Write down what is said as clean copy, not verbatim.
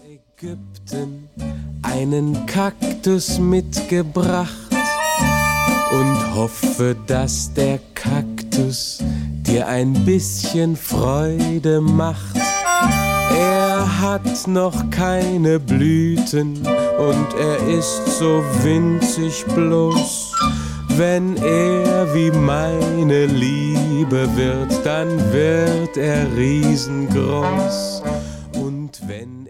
Ägypten einen Kaktus mitgebracht und hoffe, dass der Kaktus dir ein bisschen Freude macht. Er hat noch keine Blüten und er ist so winzig bloß. Wenn er wie meine Liebe wird, dann wird er riesengroß. Und wenn